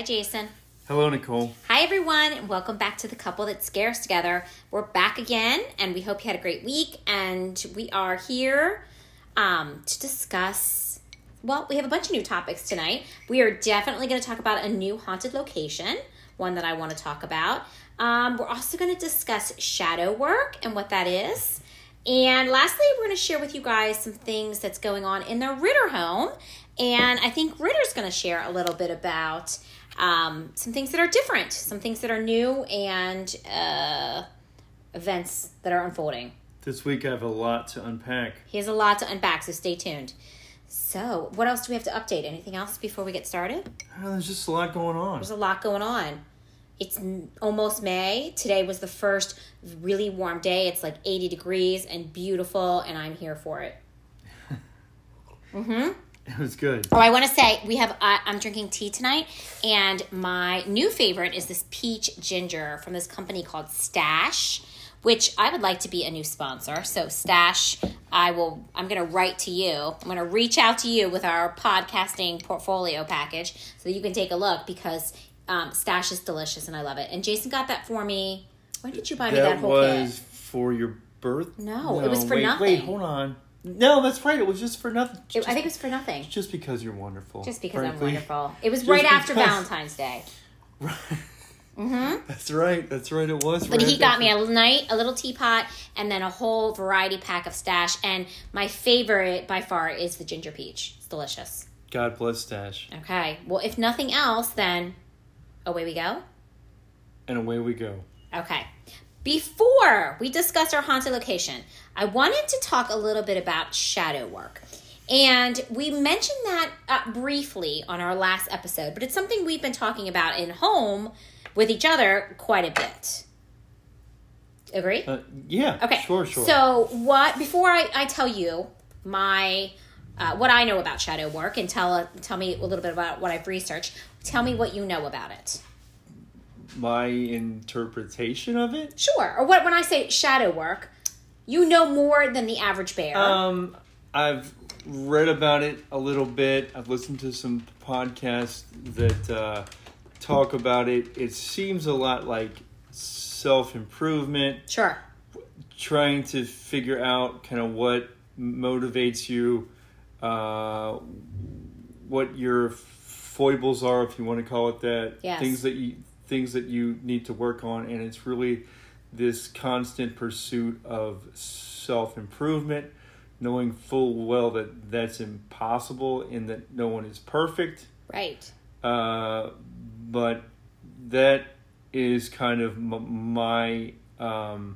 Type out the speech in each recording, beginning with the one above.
Hi, Jason. Hello, Nicole. Hi, everyone, and welcome back to The Couple That Scares Together. We're back again, and we hope you had a great week, and we are here to discuss, well, we have a bunch of new topics tonight. We are definitely going to talk about a new haunted location, one that I want to talk about. We're also going to discuss shadow work and what that is. And lastly, we're going to share with you guys some things that's going on in the Ritter home. And I think Ritter's going to share a little bit about some things that are different, some things that are new, and events that are unfolding. This week I have a lot to unpack. He has a lot to unpack, so stay tuned. So, what else do we have to update? Anything else before we get started? There's just a lot going on. There's a lot going on. It's almost May. Today was the first really warm day. It's like 80 degrees and beautiful, and I'm here for it. It was good. Oh, I want to say I'm drinking tea tonight, and my new favorite is this peach ginger from this company called Stash, which I would like to be a new sponsor. So Stash, I'm going to write to you. I'm going to reach out to you with our podcasting portfolio package so that you can take a look, because Stash is delicious and I love it. And Jason got that for me. When did you buy me that whole kit? That was for your birth? No, it was for nothing. Wait, hold on. No, that's right. It was just for nothing. I think it was for nothing. Just because you're wonderful. Just because frankly. I'm wonderful. It was right after Valentine's Day. Right. That's right. It was. But he got me a little teapot, and then a whole variety pack of Stash. And my favorite by far is the ginger peach. It's delicious. God bless Stash. Okay. Well, if nothing else, then away we go. And away we go. Okay. Before we discuss our haunted location, I wanted to talk a little bit about shadow work. And we mentioned that briefly on our last episode, but it's something we've been talking about in home with each other quite a bit. Agree? Yeah. Okay. Sure. So before I tell you what I know about shadow work and tell me a little bit about what I've researched, tell me what you know about it. My interpretation of it? Sure. Or when I say shadow work, you know more than the average bear. I've read about it a little bit. I've listened to some podcasts that talk about it. It seems a lot like self-improvement. Sure. Trying to figure out kind of what motivates you, what your foibles are, if you want to call it that. Yes. Things that you need to work on, and it's really this constant pursuit of self-improvement, knowing full well that that's impossible and that no one is perfect. Right. But that is kind of my kind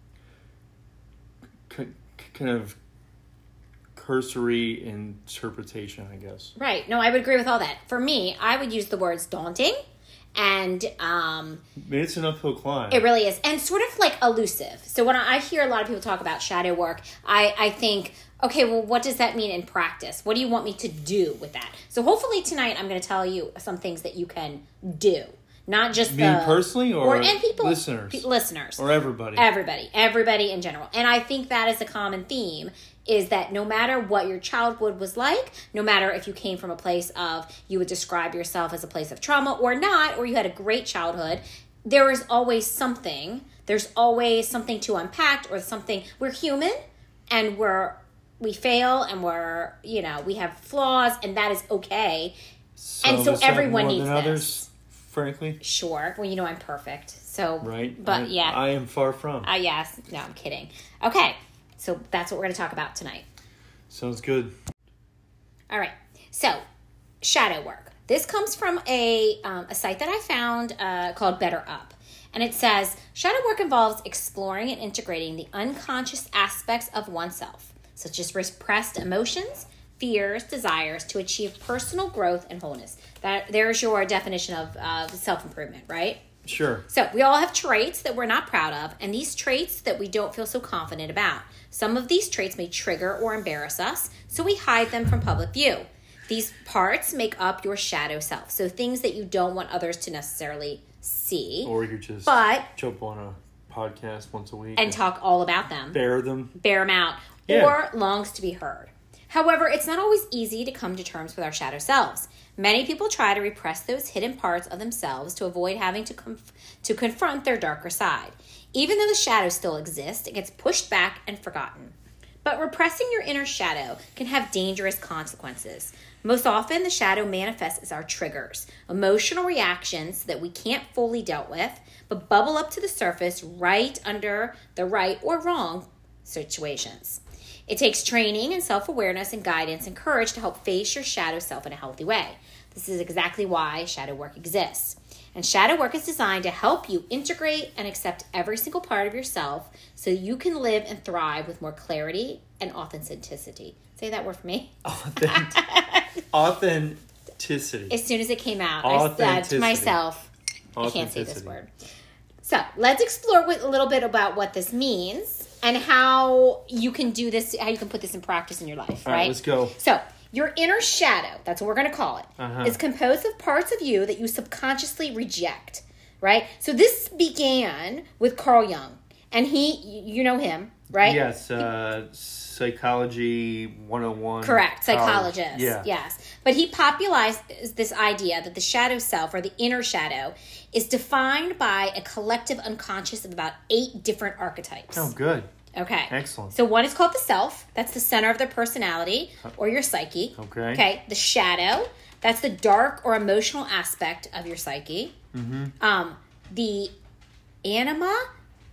of cursory interpretation, I guess. Right. No, I would agree with all that. For me, I would use the words daunting. And it's an uphill climb. It really is. And sort of like elusive. So when I hear a lot of people talk about shadow work, I think, okay, well, what does that mean in practice? What do you want me to do with that? So hopefully tonight I'm going to tell you some things that you can do. Not just me personally and people, listeners. Or everybody. Everybody in general. And I think that is a common theme, is that no matter what your childhood was like, no matter if you came from a place of, you would describe yourself as a place of trauma or not, or you had a great childhood, there is always something. There's always something to unpack, or something. We're human, and we fail, and we have flaws, and that is okay. And so everyone needs this. Others, frankly. Sure. Well, I'm perfect. So, right. But yeah. I am far from. Yes. No, I'm kidding. Okay. So that's what we're going to talk about tonight. Sounds good. All right. So, shadow work. This comes from a site that I found called Better Up. And it says, shadow work involves exploring and integrating the unconscious aspects of oneself, such as repressed emotions, fears, desires, to achieve personal growth and wholeness. There's your definition of self-improvement, right? Sure. So we all have traits that we're not proud of, and these traits that we don't feel so confident about. Some of these traits may trigger or embarrass us, so we hide them from public view. These parts make up your shadow self, so things that you don't want others to necessarily see. Or you just jump on a podcast once a week and talk all about them. Bear them out. Yeah. Or longs to be heard. However, it's not always easy to come to terms with our shadow selves. Many people try to repress those hidden parts of themselves to avoid having to confront their darker side. Even though the shadow still exists, it gets pushed back and forgotten. But repressing your inner shadow can have dangerous consequences. Most often, the shadow manifests as our triggers, emotional reactions that we can't fully deal with, but bubble up to the surface right under the right or wrong situations. It takes training and self-awareness and guidance and courage to help face your shadow self in a healthy way. This is exactly why shadow work exists. And shadow work is designed to help you integrate and accept every single part of yourself so you can live and thrive with more clarity and authenticity. Say that word for me. Authenticity. As soon as it came out, I said to myself, I can't say this word. So let's explore a little bit about what this means and how you can do this, how you can put this in practice in your life, All right, let's go. So your inner shadow, that's what we're going to call it, is composed of parts of you that you subconsciously reject, right? So this began with Carl Jung, and you know him, right? Yes, Psychology 101. Correct, psychologist, yeah. Yes. But he popularized this idea that the shadow self, or the inner shadow, is defined by a collective unconscious of about 8 different archetypes. Oh, good. Okay. Excellent. So one is called the self. That's the center of the personality or your psyche. Okay. Okay. The shadow. That's the dark or emotional aspect of your psyche. Mm-hmm. The anima,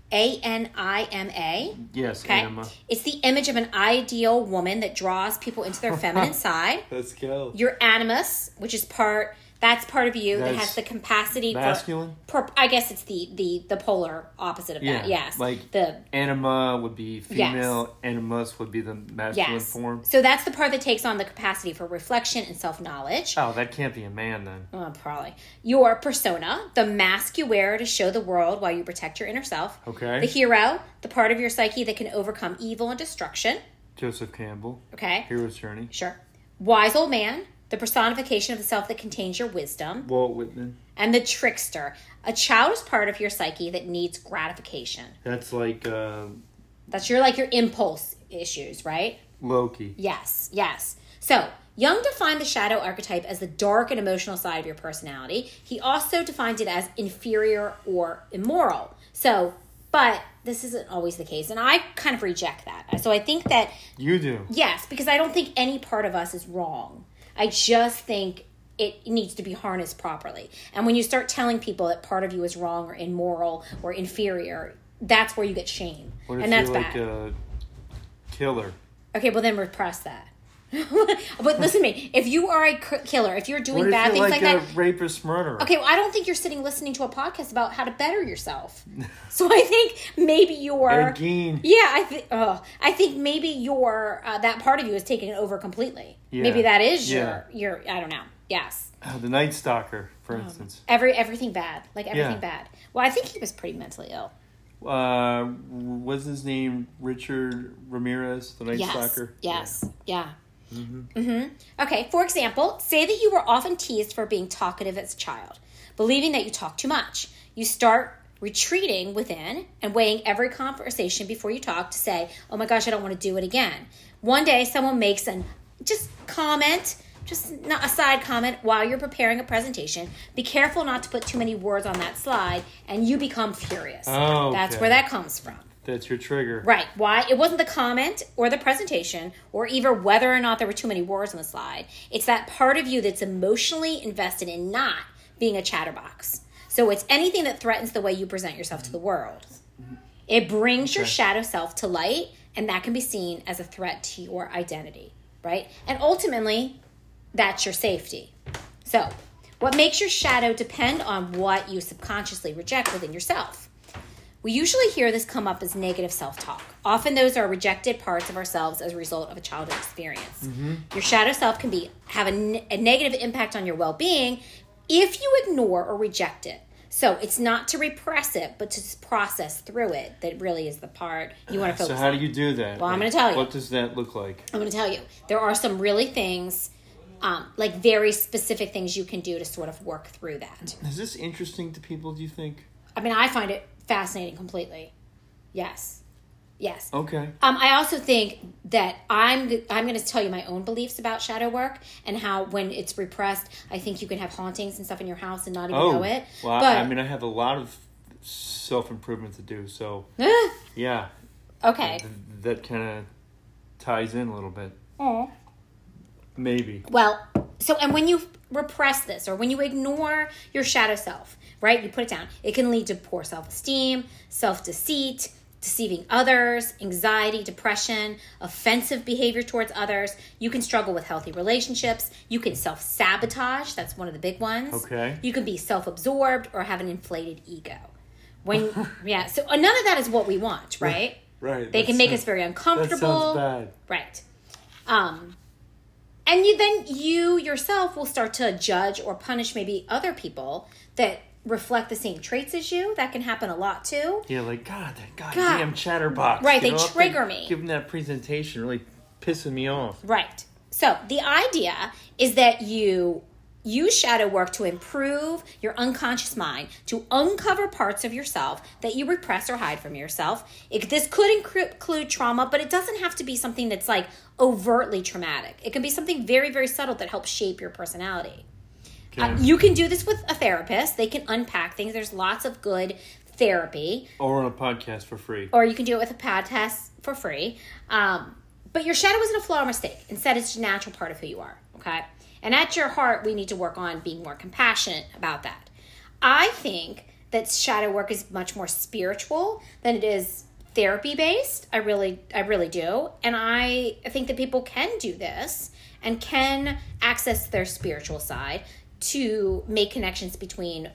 A-N-I-M-A. Yes, okay? anima. It's the image of an ideal woman that draws people into their feminine side. Let's go. Your animus, which is that's part of you that has the capacity masculine? I guess it's the polar opposite of that. Yes. Like the anima would be female, animus would be the masculine form. So that's the part that takes on the capacity for reflection and self-knowledge. Oh, that can't be a man then. Oh, probably. Your persona, the mask you wear to show the world while you protect your inner self. Okay. The hero, the part of your psyche that can overcome evil and destruction. Joseph Campbell. Okay. Hero's Journey. Sure. Wise old man, the personification of the self that contains your wisdom. Walt Whitman. And the trickster, a childish part of your psyche that needs gratification. That's like... That's your impulse issues, right? Loki. Yes. So, Jung defined the shadow archetype as the dark and emotional side of your personality. He also defined it as inferior or immoral. So, but this isn't always the case. And I kind of reject that. So I think that... You do? Yes, because I don't think any part of us is wrong. I just think it needs to be harnessed properly. And when you start telling people that part of you is wrong or immoral or inferior, that's where you get shame. What if and that's you're bad. like a killer? Okay, well then repress that. But listen to me. If you are a killer, if you're doing bad things like that, a rapist, murderer. Okay, well, I don't think you're sitting listening to a podcast about how to better yourself. So I think maybe you're Again. Yeah, I think maybe your that part of you is taking it over completely. Yeah. Maybe that is your I don't know. Yes. The Night Stalker, for instance. Everything bad, everything bad. Well, I think he was pretty mentally ill. What's his name? Richard Ramirez, the Night Stalker. Yes. Yeah. Okay, for example, say that you were often teased for being talkative as a child, believing that you talk too much. You start retreating within and weighing every conversation before you talk to say, oh my gosh, I don't want to do it again. One day someone makes a side comment while you're preparing a presentation. Be careful not to put too many words on that slide and you become furious. Oh, okay. That's where that comes from. That's your trigger. Right. Why? It wasn't the comment or the presentation or even whether or not there were too many words on the slide. It's that part of you that's emotionally invested in not being a chatterbox. So it's anything that threatens the way you present yourself to the world. It brings your shadow self to light, and that can be seen as a threat to your identity, right? And ultimately, that's your safety. So what makes your shadow depend on what you subconsciously reject within yourself. We usually hear this come up as negative self-talk. Often those are rejected parts of ourselves as a result of a childhood experience. Mm-hmm. Your shadow self can have a negative impact on your well-being if you ignore or reject it. So it's not to repress it, but to process through it that really is the part you want to focus on. So how do you do that? Well, I'm going to tell you. What does that look like? I'm going to tell you. There are some really things, very specific things you can do to sort of work through that. Is this interesting to people, do you think? I mean, I find it fascinating completely. Yes. Yes. Okay. I also think that I'm going to tell you my own beliefs about shadow work and how when it's repressed, I think you can have hauntings and stuff in your house and not even know it. Well, but, I mean, I have a lot of self-improvement to do, so yeah. Okay. That kind of ties in a little bit. Oh. Maybe. Well, so, and when you repress this or when you ignore your shadow self, right, you put it down, it can lead to poor self-esteem, self-deceit, deceiving others, anxiety, depression, offensive behavior towards others. You can struggle with healthy relationships. You can self-sabotage. That's one of the big ones. Okay. You can be self-absorbed or have an inflated ego. Yeah, so none of that is what we want, right? Right. They can make us very uncomfortable. That sounds bad. Right. And then you yourself will start to judge or punish maybe other people that reflect the same traits as you. That can happen a lot too. Yeah, like, God, that goddamn chatterbox. Right, they trigger me. Give them that presentation, really pissing me off. Right. So the idea is that you use shadow work to improve your unconscious mind, to uncover parts of yourself that you repress or hide from yourself. This could include trauma, but it doesn't have to be something that's like overtly traumatic. It can be something very, very subtle that helps shape your personality. Okay. You can do this with a therapist. They can unpack things. There's lots of good therapy. Or on a podcast for free. Or you can do it with a podcast for free. But your shadow isn't a flaw or mistake. Instead, it's a natural part of who you are. Okay? And at your heart, we need to work on being more compassionate about that. I think that shadow work is much more spiritual than it is therapy-based. I really do. And I think that people can do this and can access their spiritual side to make connections between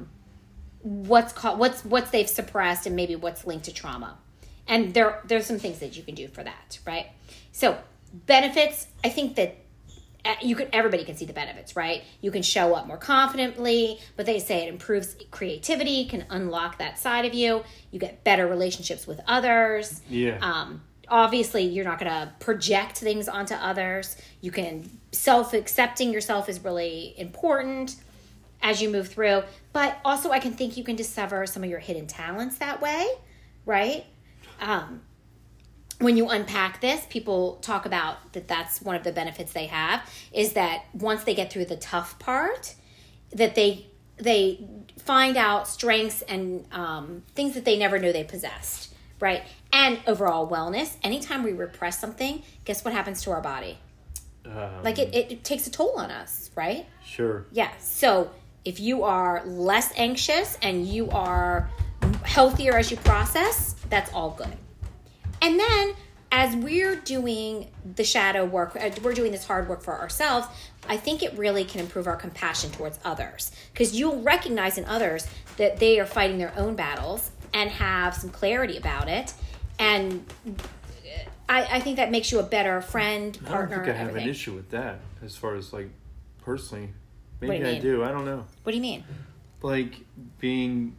what's they've suppressed and maybe what's linked to trauma. And there's some things that you can do for that, right? So benefits, I think that everybody can see the benefits, right? You can show up more confidently, but they say it improves creativity, can unlock that side of you. You get better relationships with others. Yeah. Obviously, you're not going to project things onto others. You can accepting yourself is really important as you move through. But also, I can think you can discover some of your hidden talents that way, right? When you unpack this, people talk about that's one of the benefits they have is that once they get through the tough part, that they find out strengths and things that they never knew they possessed, right? And overall wellness. Anytime we repress something, guess what happens to our body? It takes a toll on us, right? Sure. Yeah. So if you are less anxious and you are healthier as you process, that's all good. And then as we're doing the shadow work, we're doing this hard work for ourselves, I think it really can improve our compassion towards others because you'll recognize in others that they are fighting their own battles and have some clarity about it. And I think that makes you a better friend, partner. I don't think I have everything. an issue with that as far as like personally. What do Maybe you I mean? do. I don't know. What do you mean? Like being,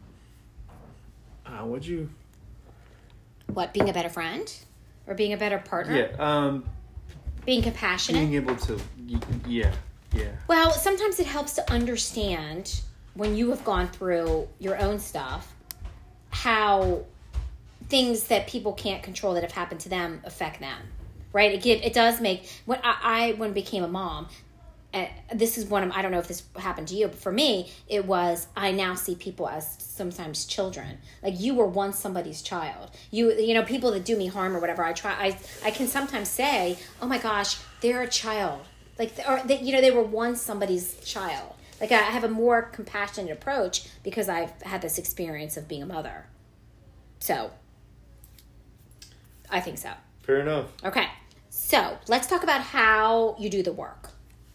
What, being a better friend? Or being a better partner? Yeah. Being compassionate? Being able to, yeah. Well, sometimes it helps to understand when you have gone through your own stuff, how things that people can't control that have happened to them affect them, right? It does make, when I became a mom, this is I don't know if this happened to you, but for me, it was, I now see people as sometimes children. Like you were once somebody's child. You know, people that do me harm or whatever, I can sometimes say, oh my gosh, they're a child. Like, they were once somebody's child. Like I have a more compassionate approach because I've had this experience of being a mother. So, I think so. Fair enough. Okay, so let's talk about how you do the work.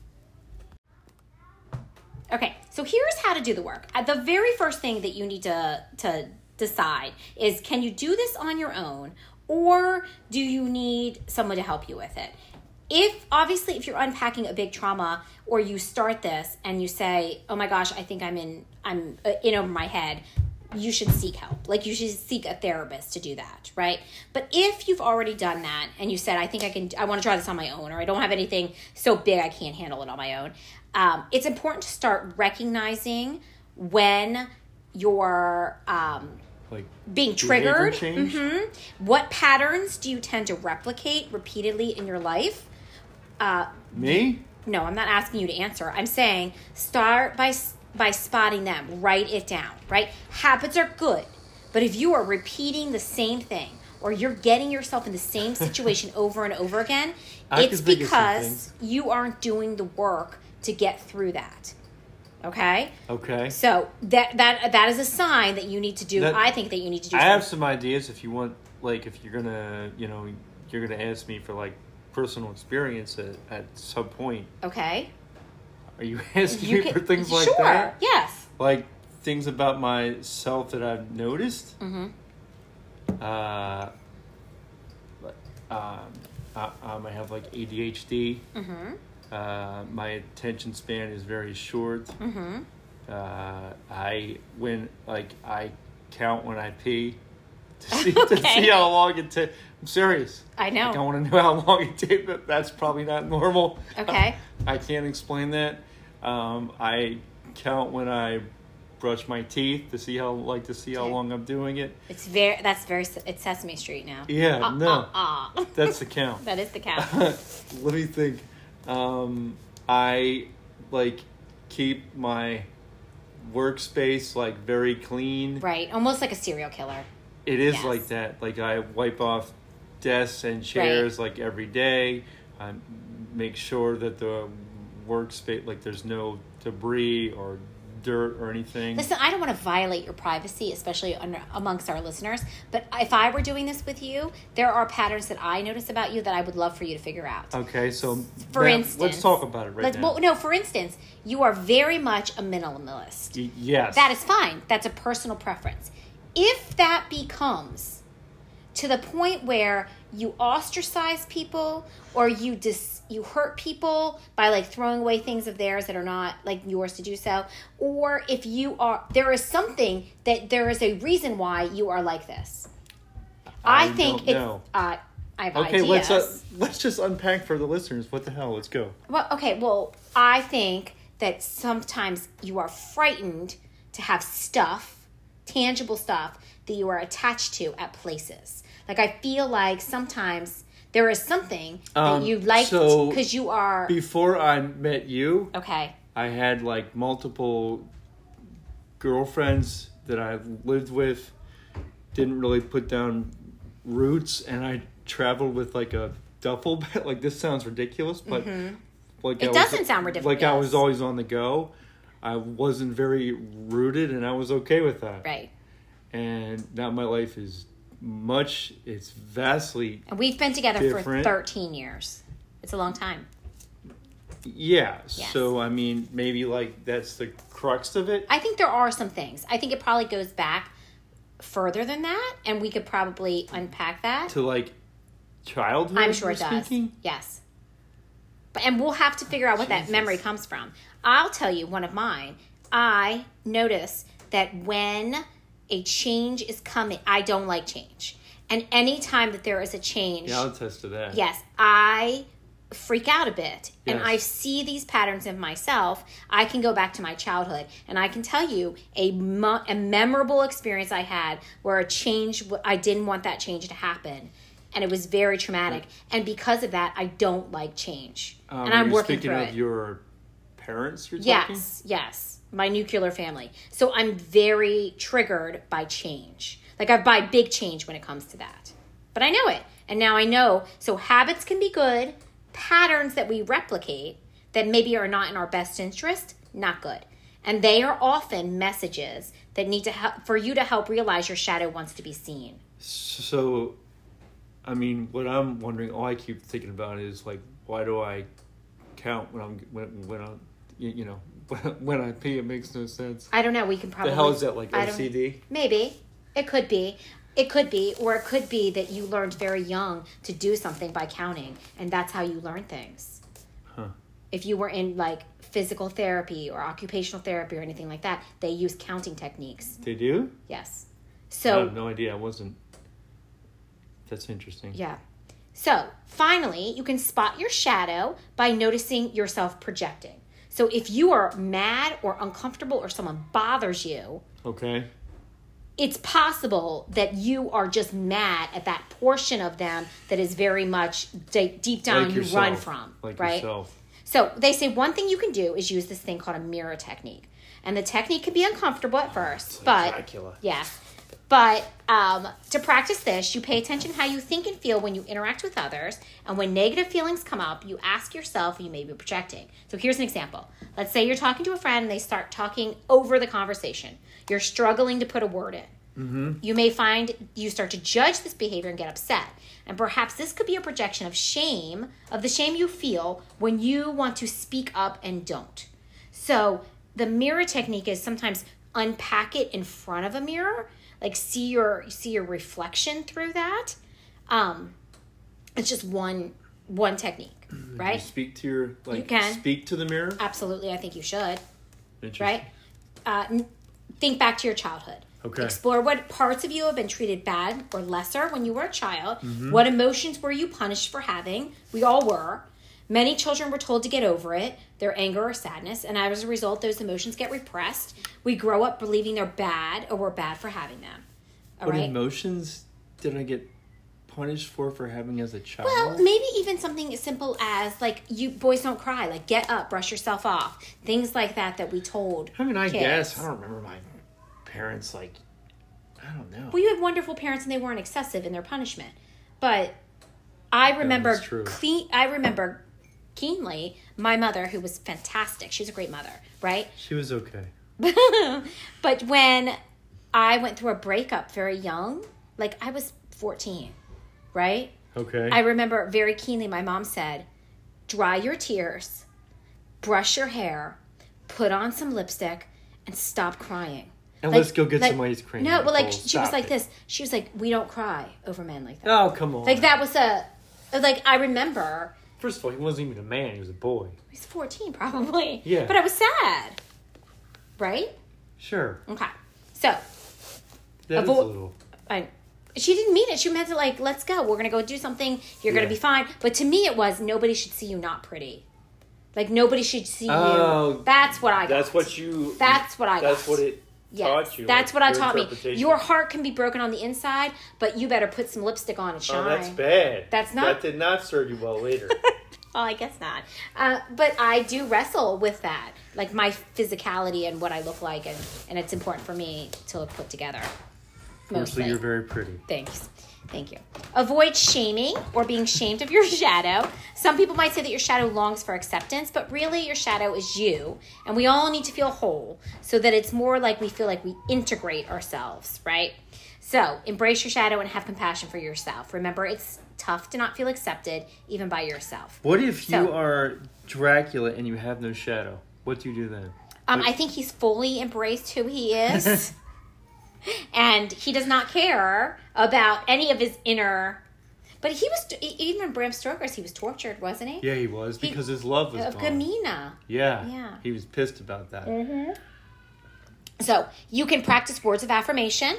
Okay, so here's how to do the work. The very first thing that you need to decide is, can you do this on your own or do you need someone to help you with it? If you're unpacking a big trauma or you start this and you say, oh my gosh, I think I'm in over my head, you should seek help. Like you should seek a therapist to do that, right? But if you've already done that and you said, I want to try this on my own, or I don't have anything so big I can't handle it on my own, it's important to start recognizing when you're like being behavior triggered. change? What patterns do you tend to replicate repeatedly in your life? Me? No, I'm not asking you to answer. I'm saying start by spotting them. Write it down, right? Habits are good. But if you are repeating the same thing or you're getting yourself in the same situation over and over again, it's because you aren't doing the work to get through that. Okay? Okay. So that is a sign that you need to do. I think that you need to do. I have some ideas if you want, like, if you're gonna, you're gonna ask me for like personal experience at some point. Okay. Are you asking me for things like that? Sure. Yes. Like things about myself that I've noticed. Mm-hmm. I have like ADHD. Mm-hmm. My attention span is very short. Mm-hmm. I count when I pee to see how long it takes. I'm serious. I know. Like, I want to know how long it takes. That's probably not normal. Okay. I can't explain that. I count when I brush my teeth to see how long I'm doing it. It's Sesame Street now. Yeah, no. That's the count. That is the count. Let me think. I keep my workspace very clean. Right, almost like a serial killer. It is like that. Like I wipe off desks and chairs every day. I make sure that the workspace there's no debris or dirt or anything. Listen, I don't want to violate your privacy, especially amongst our listeners, but if I were doing this with you, there are patterns that I notice about you that I would love for you to figure out. Okay, so for instance, let's talk about it now. Well, no, for instance, you are very much a minimalist. Yes. That is fine. That's a personal preference. If that becomes to the point where you ostracize people or you hurt people by throwing away things of theirs that are not yours to do so, or if there is a reason why you are like this. I think it's I have ideas. Let's just unpack for the listeners. What the hell? Let's go. Well, okay. Well, I think that sometimes you are frightened to have tangible stuff that you are attached to at places. I feel like sometimes there is something that you liked because you are... Before I met you... Okay. I had multiple girlfriends that I lived with, didn't really put down roots, and I traveled with a duffel bag. This sounds ridiculous, but... Mm-hmm. It doesn't sound ridiculous. I was always on the go. I wasn't very rooted, and I was okay with that. Right. And now my life is it's vastly and we've been together different. For 13 years. It's a long time. Yeah. Yes. So, I mean, maybe that's the crux of it. I think there are some things. I think it probably goes back further than that, and we could probably unpack that. To childhood? I'm sure it does. Yes. And we'll have to figure out what that memory comes from. I'll tell you one of mine. I notice that when a change is coming, I don't like change. And any time that there is a change... Yeah, I'll attest to that. Yes, I freak out a bit. Yes. And I see these patterns in myself. I can go back to my childhood. And I can tell you a memorable experience I had where a change... I didn't want that change to happen. And it was very traumatic. And because of that, I don't like change. And I'm working through it. Speaking of your parents you're talking? Yes. My nuclear family. So I'm very triggered by change. I buy big change when it comes to that. But I know it. And now I know. So habits can be good. Patterns that we replicate that maybe are not in our best interest, not good. And they are often messages that need to help for you to help realize your shadow wants to be seen. So, I mean, what I'm wondering, all I keep thinking about is why do I count when I pee? It makes no sense. I don't know. We can probably... The hell is that, OCD? Maybe. It could be. Or it could be that you learned very young to do something by counting, and that's how you learn things. Huh. If you were in physical therapy or occupational therapy or anything like that, they use counting techniques. They do? Yes. So I have no idea. I wasn't... That's interesting. Yeah. So, finally, you can spot your shadow by noticing yourself projecting. So if you are mad or uncomfortable or someone bothers you, okay, it's possible that you are just mad at that portion of them that is very much deep down Like you yourself. run from, Like right? yourself. So they say one thing you can do is use this thing called a mirror technique. And the technique can be uncomfortable at first, but Dracula. yes. But to practice this, you pay attention to how you think and feel when you interact with others. And when negative feelings come up, you ask yourself if you may be projecting. So here's an example. Let's say you're talking to a friend and they start talking over the conversation. You're struggling to put a word in. Mm-hmm. You may find you start to judge this behavior and get upset. And perhaps this could be a projection of shame, of the shame you feel when you want to speak up and don't. So the mirror technique is sometimes unpack it in front of a mirror, like see your reflection through that. It's just one technique, right? You speak to your You can. speak to the mirror. Absolutely, I think you should, Interesting. right? Think back to your childhood. Okay. Explore what parts of you have been treated bad or lesser when you were a child. Mm-hmm. What emotions were you punished for having? We all were. Many children were told to get over it, their anger or sadness, and as a result, those emotions get repressed. We grow up believing they're bad or we're bad for having them. All What right? emotions did I get punished for having as a child? Well, maybe even something as simple as, like, you boys don't cry. Like, get up, brush yourself off. Things like that we told I mean, I kids. guess. I don't remember my parents, like, I don't know. Well, you had wonderful parents and they weren't excessive in their punishment. But I remember that's true. keenly my mother, who was fantastic. She was a great mother, right? She was okay. But when I went through a breakup very young, like I was 14, right? Okay. I remember very keenly my mom said, dry your tears, brush your hair, put on some lipstick, and stop crying. And let's go get some ice cream. No, but like Nicole. she was Stop like it. this. She was like, we don't cry over men like that. Oh, come on. Like that was I remember. First of all, he wasn't even a man. He was a boy. He was 14 probably. Yeah. But I was sad. Right? Sure. Okay. So, That is a little... she didn't mean it. She meant to like, let's go. We're going to go do something. You're going to be fine. But to me it was, nobody should see you not pretty. Like nobody should see you. That's what I got. That's what you... That's what I got. That's what it taught you. That's like, what I your taught me. interpretation. Your heart can be broken on the inside, but you better put some lipstick on and shine. Oh, that's bad. That's not... That did not serve you well later. Well, I guess not. But I do wrestle with that. Like my physicality and what I look like. And it's important for me to put together. Mostly, you're very pretty. Thanks. Thank you. Avoid shaming or being shamed of your shadow. Some people might say that your shadow longs for acceptance, but really your shadow is you. And we all need to feel whole so that it's more like we feel like we integrate ourselves, right? So embrace your shadow and have compassion for yourself. Remember, it's tough to not feel accepted even by yourself. What if you are Dracula and you have no shadow? What do you do then? I think he's fully embraced who he is. And he does not care about any of his inner... But he was... Even in Bram Stoker's, he was tortured, wasn't he? Yeah, he was, because his love was Of gone. Gamina. Yeah. Yeah. He was pissed about that. Mm-hmm. So, you can practice words of affirmation.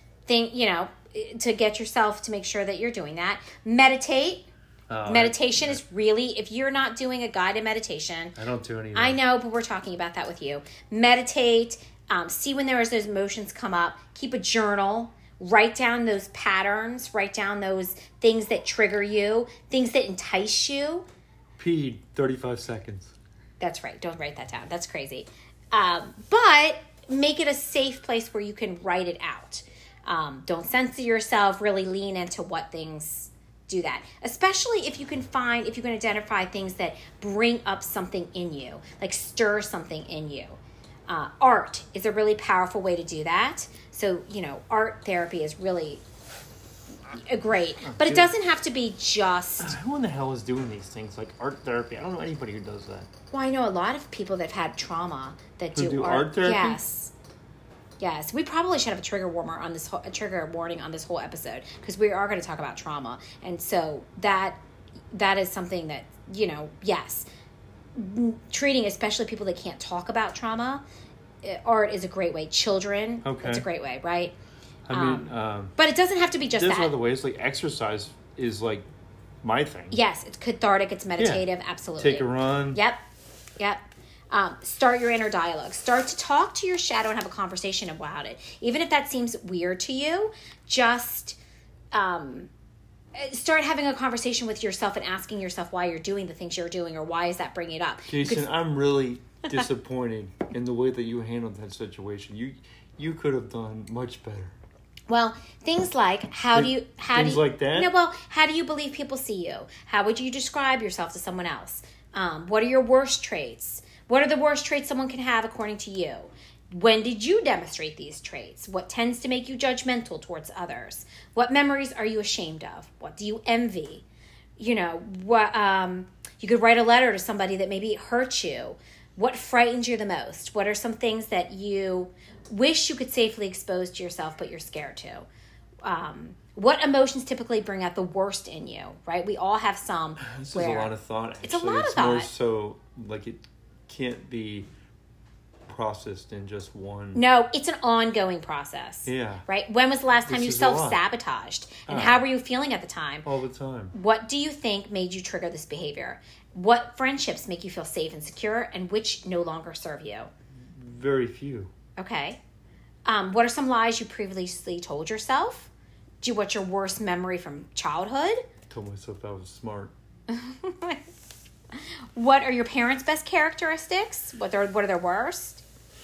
To get yourself to make sure that you're doing that. Meditate. Meditation is really... If you're not doing a guided meditation... I don't do any of that. I know, but we're talking about that with you. Meditate. See when those emotions come up. Keep a journal. Write down those patterns. Write down those things that trigger you. Things that entice you. Pee 35 seconds. That's right. Don't write that down. That's crazy. But make it a safe place where you can write it out. Don't censor yourself. Really lean into what things do that. Especially if you can identify things that bring up something in you. Like stir something in you. Art is a really powerful way to do that. So, art therapy is really great. But it doesn't have to be just... Who in the hell is doing these things? Like art therapy? I don't know anybody who does that. Well, I know a lot of people that have had trauma that do art therapy? Yes. We probably should have a trigger warning on this whole episode, because we are going to talk about trauma. And so that is something that, yes. Treating especially people that can't talk about trauma, art is a great way. Children, it's a great way, right? I mean, but it doesn't have to be just there's that. other ways. Like exercise is like my thing. Yes, it's cathartic. It's meditative. Absolutely. Take a run. Yep. Start your inner dialogue. Start to talk to your shadow and have a conversation about it. Even if that seems weird to you, just start having a conversation with yourself and asking yourself why you're doing the things you're doing, or why is that bringing it up. Jason, I'm really disappointed in the way that you handled that situation. You could have done much better. Well, things like like that? No, well, how do you believe people see you? How would you describe yourself to someone else? What are your worst traits? What are the worst traits someone can have according to you? When did you demonstrate these traits? What tends to make you judgmental towards others? What memories are you ashamed of? What do you envy? You know, what you could write a letter to somebody that maybe hurt you. What frightens you the most? What are some things that you wish you could safely expose to yourself, but you're scared to? What emotions typically bring out the worst in you, right? We all have some. This is a lot of thought. Actually. It's a lot of thought. More so, like, it can't be processed in just one. No, it's an ongoing process. Yeah. Right? When was the last time you is a lot. self-sabotaged? And how were you feeling at the time? All the time. What do you think made you trigger this behavior? What friendships make you feel safe and secure, and which no longer serve you? Very few. Okay. What are some lies you previously told yourself? What's your worst memory from childhood? I told myself I was smart. What are your parents' best characteristics? What are their worst?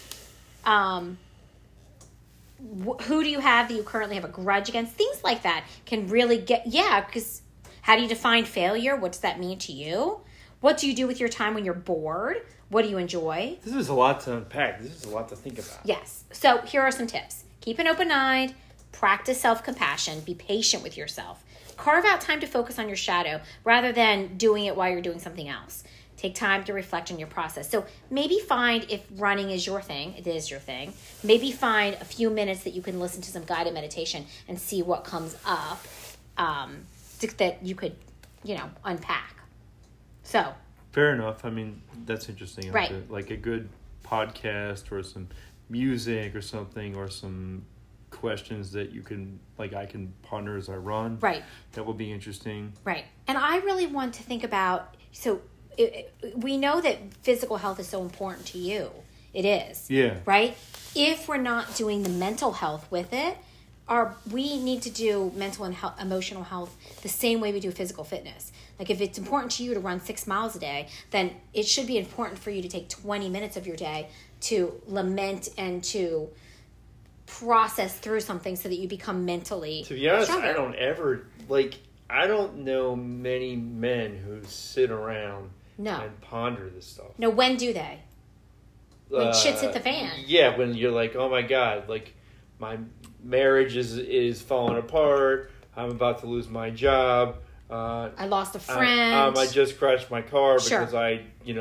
Who do you have that you currently have a grudge against? Things like that can really because how do you define failure? What does that mean to you? What do you do with your time when you're bored? What do you enjoy? This is a lot to unpack. This is a lot to think about. Yes. So here are some tips. Keep an open mind. Practice self-compassion. Be patient with yourself. Carve out time to focus on your shadow rather than doing it while you're doing something else. Take time to reflect on your process. So maybe find, if running is your thing, it is your thing, maybe find a few minutes that you can listen to some guided meditation and see what comes up that you could, unpack. So. Fair enough. I mean, that's interesting. Right. Like a good podcast or some music or something, or some questions that you can, like, I can ponder as I run. Right. That will be interesting. Right. And I really want to think about, we know that physical health is so important to you. It is. Yeah. Right? If we're not doing the mental health with it, we need to do mental and emotional health the same way we do physical fitness. Like, if it's important to you to run 6 miles a day, then it should be important for you to take 20 minutes of your day to lament and to process through something so that you become mentally To be honest, stronger. I don't know many men who sit around No. and ponder this stuff. No, when do they? When shit's hit the fan. Yeah, when you're like, oh my God, like, my marriage is falling apart. I'm about to lose my job. I lost a friend. I just crashed my car Sure. because I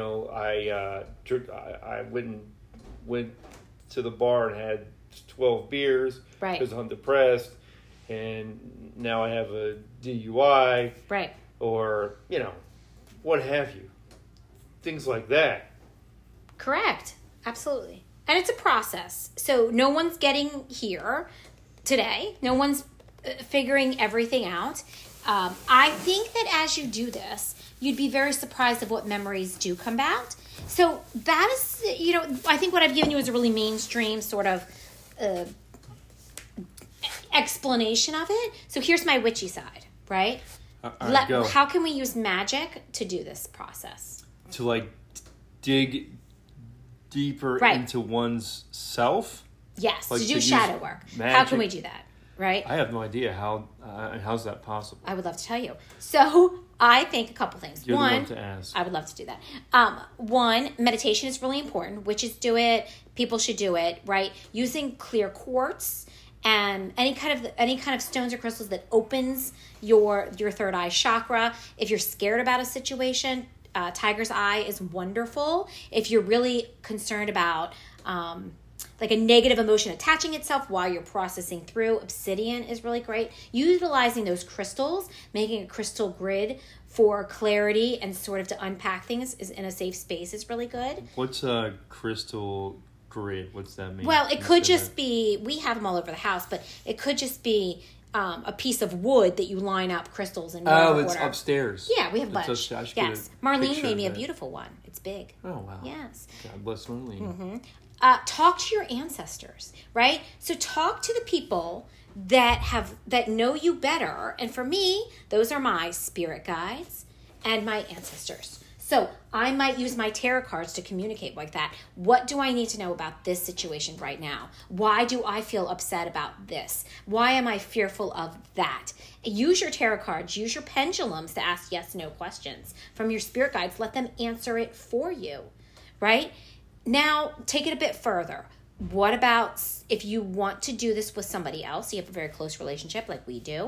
went to the bar and had 12 beers Right. because I'm depressed, and now I have a DUI. Right. Or, what have you. Things like that. Correct. Absolutely. And it's a process. So no one's getting here today. No one's figuring everything out. I think that as you do this, you'd be very surprised of what memories do come out. So that is, I think what I've given you is a really mainstream sort of explanation of it. So here's my witchy side, right? Go. How can we use magic to do this process? To, like, dig deeper Right. into one's self? Yes, Like to to do use shadow work. How magic? can we do that, right? I have no idea how's that possible. I would love to tell you. So I think a couple things. You're One, the one to ask. I would love to do that. One, meditation is really important. Witches do it. People should do it, right? Using clear quartz and any kind of stones or crystals that opens your third eye chakra. If you're scared about a situation, tiger's eye is wonderful. If you're really concerned about like a negative emotion attaching itself while you're processing through, obsidian is really great. Utilizing those crystals, making a crystal grid for clarity and sort of to unpack things is in a safe space is really good. What's a crystal grid? What's that mean? Well, it could just be, we have them all over the house, but it could just be a piece of wood that you line up crystals in whatever it's order. Upstairs. Yeah, we have a bunch. Yes. Marlene made me a beautiful one. It's big. Oh, wow. Yes. God bless Marlene. Mm-hmm. Talk to your ancestors, right? So talk to the people that know you better. And for me, those are my spirit guides and my ancestors. So I might use my tarot cards to communicate like that. What do I need to know about this situation right now? Why do I feel upset about this? Why am I fearful of that? Use your tarot cards, use your pendulums to ask yes, no questions from your spirit guides. Let them answer it for you, right? Now, take it a bit further. What about if you want to do this with somebody else? You have a very close relationship like we do.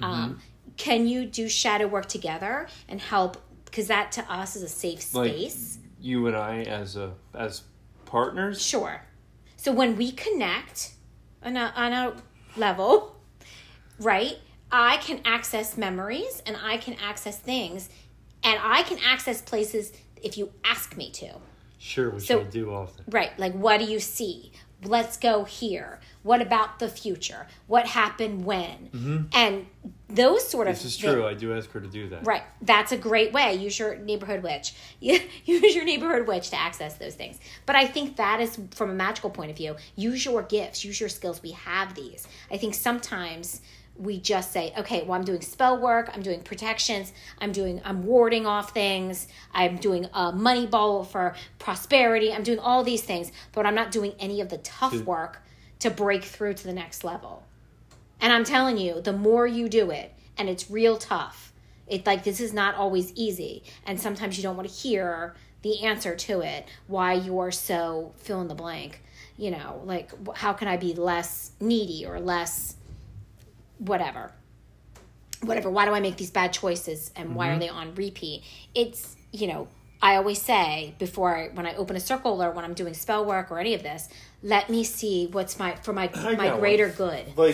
Can you do shadow work together and help? Because that to us is a safe space. Like you and I as partners? Sure. So when we connect on a level, right, I can access memories and I can access things and I can access places if you ask me to. Sure, which I do often. Right. Like, what do you see? Let's go here. What about the future? What happened when? Mm-hmm. And those sort of things. This is true. I do ask her to do that. Right. That's a great way. Use your neighborhood witch. Use your neighborhood witch to access those things. But I think that is, from a magical point of view, use your gifts, use your skills. We have these. I think sometimes we just say, okay, well, I'm doing spell work, I'm doing protections, I'm warding off things, I'm doing a money ball for prosperity, I'm doing all these things, but I'm not doing any of the tough work to break through to the next level. And I'm telling you, the more you do it, and it's real tough, this is not always easy, and sometimes you don't want to hear the answer to it, why you're so fill in the blank, like how can I be less needy or less whatever, why do I make these bad choices and why are they on repeat? It's, I always say when I open a circle or when I'm doing spell work or any of this, let me see what's my greater good. Like,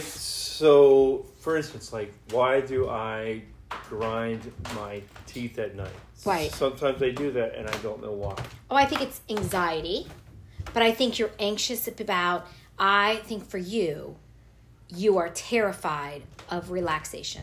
so for instance, like, why do I grind my teeth at night? Right. Sometimes I do that and I don't know why. Oh, I think it's anxiety, but I think you're anxious about, I think for you are terrified of relaxation.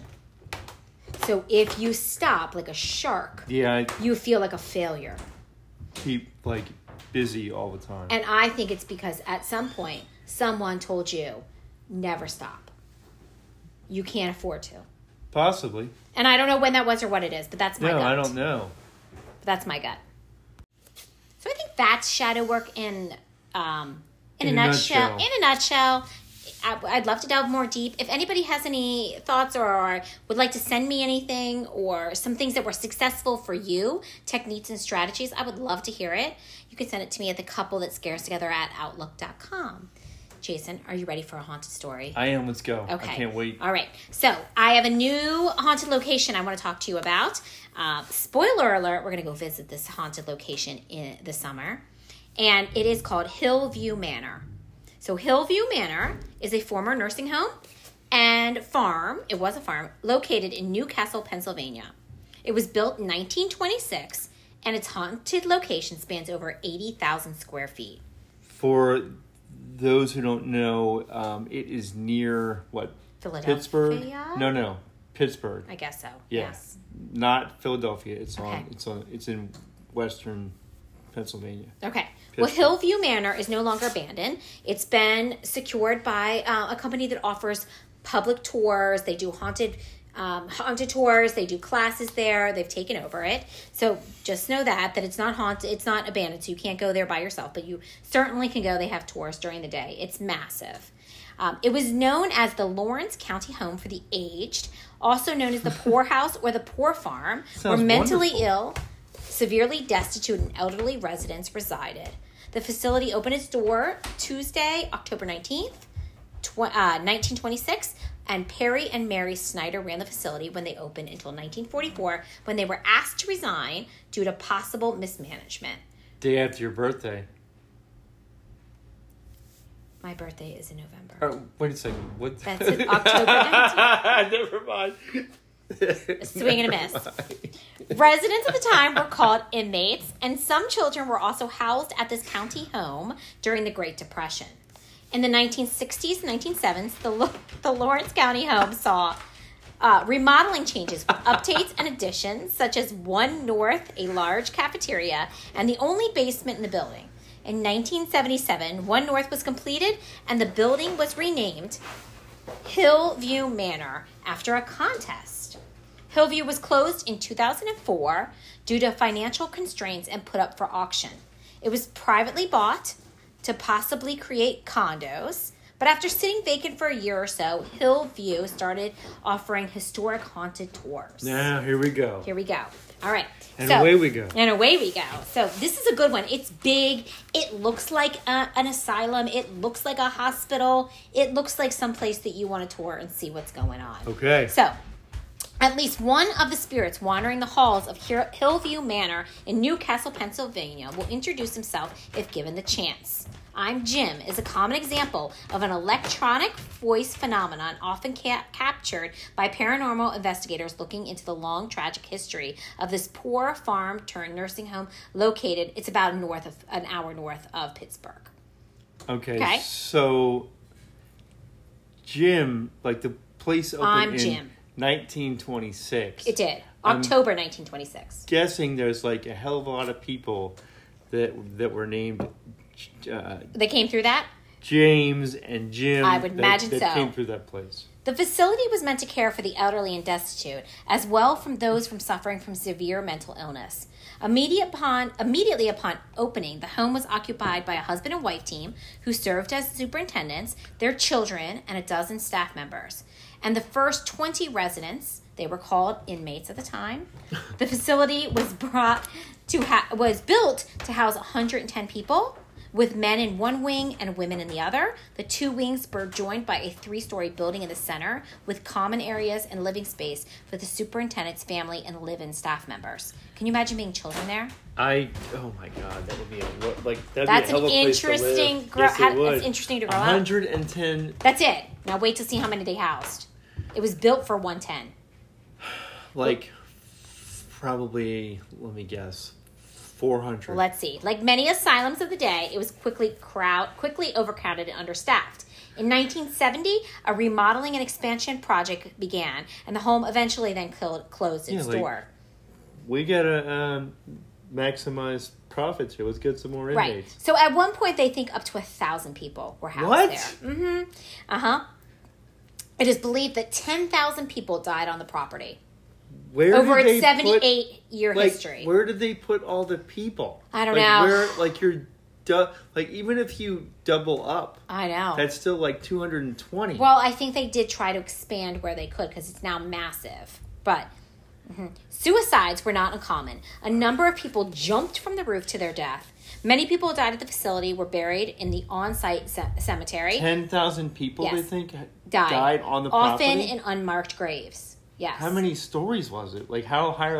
So if you stop like a shark, you feel like a failure. Keep like busy all the time. And I think it's because at some point someone told you never stop. You can't afford to. Possibly. And I don't know when that was or what it is, but that's my gut. No, I don't know. But that's my gut. So I think that's shadow work in a nutshell. In a nutshell. I'd love to delve more deep. If anybody has any thoughts or would like to send me anything or some things that were successful for you, techniques and strategies, I would love to hear it. You can send it to me at thecouplethatscarestogether@outlook.com. Jason, are you ready for a haunted story? I am. Let's go. Okay. I can't wait. All right. So I have a new haunted location I want to talk to you about. Spoiler alert, we're going to go visit this haunted location in the summer. And it is called Hillview Manor. So Hillview Manor is a former nursing home and farm. It was a farm located in Newcastle, Pennsylvania. It was built in 1926, and its haunted location spans over 80,000 square feet. For those who don't know, it is near what? Philadelphia? Pittsburgh? No, Pittsburgh. I guess so. Yeah. Yes. Not Philadelphia. It's okay. It's in western Pennsylvania. Okay. Well, Hillview Manor is no longer abandoned. It's been secured by a company that offers public tours. They do haunted tours. They do classes there. They've taken over it. So just know that it's not haunted. It's not abandoned. So you can't go there by yourself, but you certainly can go. They have tours during the day. It's massive. It was known as the Lawrence County Home for the Aged, also known as the Poor House or the Poor Farm, where mentally ill, severely destitute, and elderly residents resided. The facility opened its door Tuesday, October 19th, 1926, and Perry and Mary Snyder ran the facility when they opened until 1944, when they were asked to resign due to possible mismanagement. Day after your birthday. My birthday is in November. Wait a second. What? That's October 19th. Never mind. A swing and a miss. Residents at the time were called inmates, and some children were also housed at this county home during the Great Depression. In the 1960s and 1970s, the Lawrence County home saw remodeling changes with updates and additions, such as One North, a large cafeteria, and the only basement in the building. In 1977, One North was completed, and the building was renamed Hillview Manor after a contest. Hillview was closed in 2004 due to financial constraints and put up for auction. It was privately bought to possibly create condos, but after sitting vacant for a year or so, Hillview started offering historic haunted tours. Now, here we go. Here we go. All right. And away we go. And away we go. So this is a good one. It's big. It looks like an asylum. It looks like a hospital. It looks like someplace that you want to tour and see what's going on. Okay. So at least one of the spirits wandering the halls of Hillview Manor in Newcastle, Pennsylvania will introduce himself if given the chance. I'm Jim is a common example of an electronic voice phenomenon often captured by paranormal investigators looking into the long tragic history of this poor farm turned nursing home located, it's about an hour north of Pittsburgh. Okay. So Jim, like the place opened in 1926. It did. October 1926. Guessing there's like a hell of a lot of people that were named they came through that? James and Jim. I would imagine so. That came through that place. The facility was meant to care for the elderly and destitute, as well from those suffering from severe mental illness. Immediately upon opening, the home was occupied by a husband and wife team who served as superintendents, their children, and a dozen staff members. And the first 20 residents, they were called inmates at the time. The facility was built to house 110 people, with men in one wing and women in the other. The two wings were joined by a 3-story building in the center with common areas and living space for the superintendent's family and live-in staff members. Can you imagine being children there? Oh my God, that would be That's an interesting. It's interesting to grow up. 110. That's it. Now wait to see how many they housed. It was built for 110. Probably. Let me guess. 400. Well, let's see. Like many asylums of the day, it was quickly overcrowded and understaffed. In 1970, a remodeling and expansion project began, and the home eventually then closed its door. We gotta maximize profits here. Let's get some more inmates. Right. So at one point, they think up to 1,000 people were housed there. Mm-hmm. It is believed that 10,000 people died on the property. Over its 78-year history. Where did they put all the people? I don't know. Even if you double up, I know that's still 220. Well, I think they did try to expand where they could because it's now massive. But suicides were not uncommon. A number of people jumped from the roof to their death. Many people who died at the facility were buried in the on-site cemetery. 10,000 people, yes, they think, died on the property? Often in unmarked graves. Yes. How many stories was it? How high?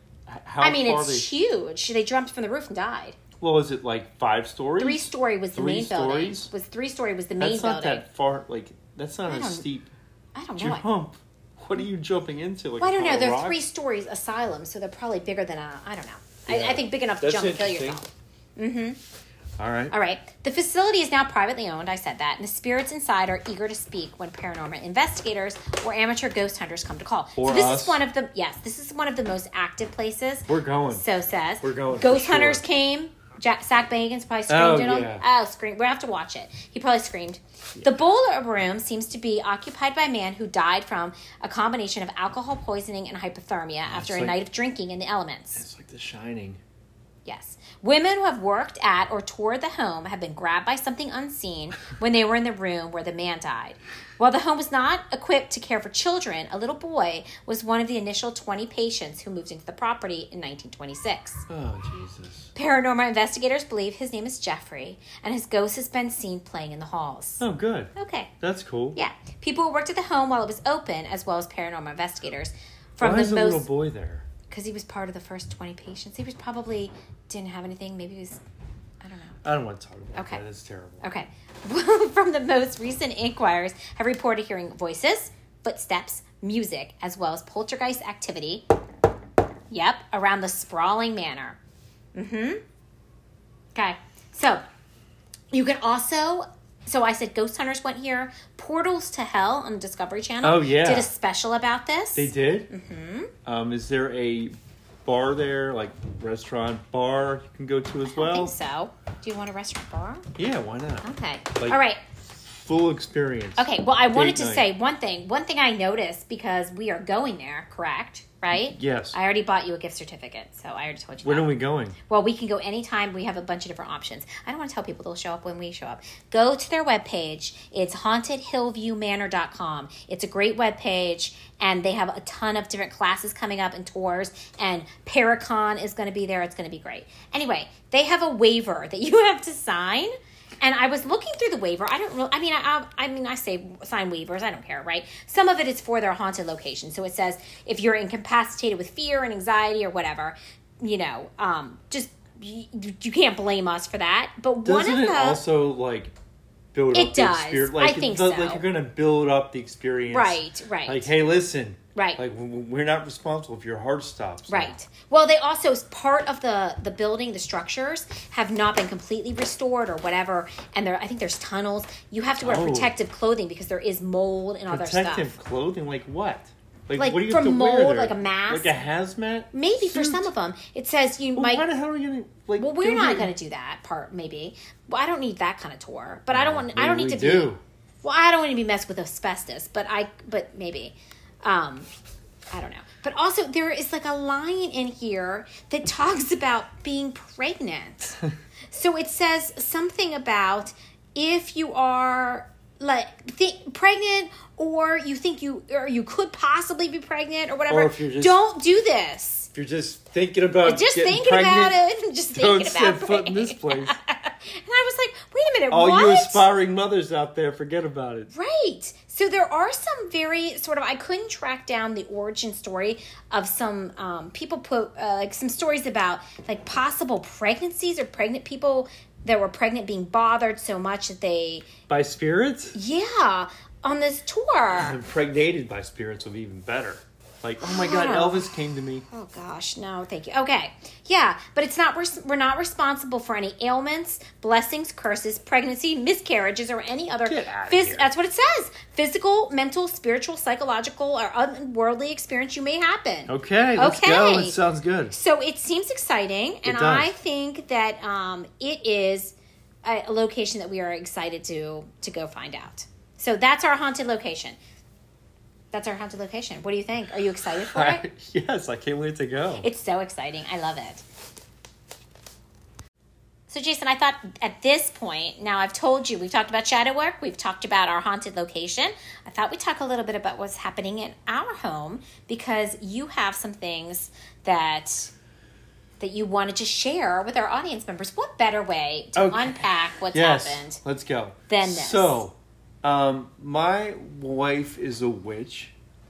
It's huge. They jumped from the roof and died. Well, is it 5 stories? 3-story was the main building. 3-story was the main building. That's not that far. That's not a steep. I don't know. Jump. What are you jumping into? I don't know. They're 3 stories asylums, so they're probably bigger than I don't know. Yeah. I think big enough to jump and kill yourself. Mm-hmm. All right. The facility is now privately owned, I said that, and the spirits inside are eager to speak when paranormal investigators or amateur ghost hunters come to call. This is one of the most active places. We're going. So says. We're going. Ghost hunters came. Zach Bagans probably screamed at him. Yeah. Oh, screamed. We'll have to watch it. He probably screamed. The boiler room seems to be occupied by a man who died from a combination of alcohol poisoning and hypothermia after a night of drinking in the elements. It's like The Shining. Yes. Women who have worked at or toured the home have been grabbed by something unseen when they were in the room where the man died. While the home was not equipped to care for children, a little boy was one of the initial 20 patients who moved into the property in 1926. Oh, Jesus. Paranormal investigators believe his name is Jeffrey, and his ghost has been seen playing in the halls. Oh, good. Okay. That's cool. Yeah. People who worked at the home while it was open, as well as paranormal investigators. Why is a little boy there? Because he was part of the first 20 patients. He was probably didn't have anything. Maybe he was, I don't know. I don't want to talk about that. It's terrible. Okay. From the most recent inquiries have reported hearing voices, footsteps, music, as well as poltergeist activity. Yep, around the sprawling manor. Mm-hmm. Okay. So, you can also So I said Ghost Hunters went here. Portals to Hell on the Discovery Channel. Oh, yeah. Did a special about this. They did? Mm-hmm. Is there a bar there, like restaurant, bar you can go to as well? I think so. Do you want a restaurant bar? Yeah, why not? Okay. Like, all right. Full experience. Okay, well, I wanted to night. say one thing. One thing I noticed, because we are going there, correct? Right? Yes. I already bought you a gift certificate, so I already told you When that. are we going? Well, we can go anytime. We have a bunch of different options. I don't want to tell people they'll show up when we show up. Go to their webpage. It's hauntedhillviewmanor.com. It's a great webpage, and they have a ton of different classes coming up and tours, and Paracon is going to be there. It's going to be great. Anyway, they have a waiver that you have to sign. And I was looking through the waiver. I don't really. I mean, I say sign waivers. I don't care, right? Some of it is for their haunted location. So it says if you're incapacitated with fear and anxiety or whatever, just you can't blame us for that. But Doesn't it also like build up the experience? Like, I think so. Like you're going to build up the experience, right? Like, hey, listen. Right. Like, we're not responsible if your heart stops. Right. Well, they also, as part of the building, the structures have not been completely restored or whatever. And I think there's tunnels. You have to wear protective clothing because there is mold and other stuff. Protective clothing? Like what? Like what do you from have to mold, wear there? like a mask? Like a hazmat? Maybe suit? for some of them. It says you might... Why the hell are you going to... Like, well, we're not going to do that part, maybe. Well, I don't need that kind of tour. But I don't want... I don't need to do. be... Well, I don't want to be messed with asbestos. But maybe... I don't know. But also, there is like a line in here that talks about being pregnant. So it says something about if you are like pregnant, or you think you could possibly be pregnant or whatever. Or if you're just, don't do this. If you're just thinking about just getting thinking pregnant, about it, just thinking don't about set foot in this place. And I was like, wait a minute, All what? you aspiring mothers out there, forget about it. Right. So there are some very sort of, I couldn't track down the origin story of some people put like some stories about like possible pregnancies or pregnant people that were pregnant being bothered so much that they... By spirits? Yeah, on this tour. Impregnated by spirits would be even better. Like, oh my God, Elvis came to me. Oh gosh, no, thank you. Okay, yeah, but it's not. We're not responsible for any ailments, blessings, curses, pregnancy, miscarriages, or any other. Get out of here. That's what it says. Physical, mental, spiritual, psychological, or unworldly experience you may happen. Okay, let's go. It sounds good. So it seems exciting, and I think that it is a location that we are excited to go find out. So that's our haunted location. That's our haunted location. What do you think? Are you excited for it? Yes, I can't wait to go. It's so exciting. I love it. So, Jason, I thought at this point, now I've told you, we've talked about shadow work, we've talked about our haunted location. I thought we'd talk a little bit about what's happening in our home, because you have some things that you wanted to share with our audience members. What better way to unpack what's happened? Let's go. Than this. So, my wife is a witch.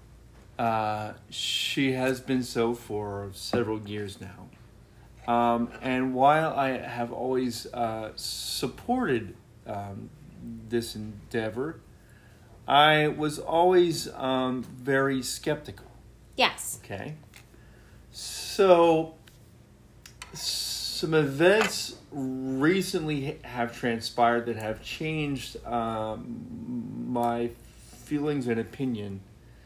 She has been so for several years now. And while I have always supported this endeavor, I was always very skeptical. Yes. Okay. So, some events recently have transpired that have changed my feelings and opinion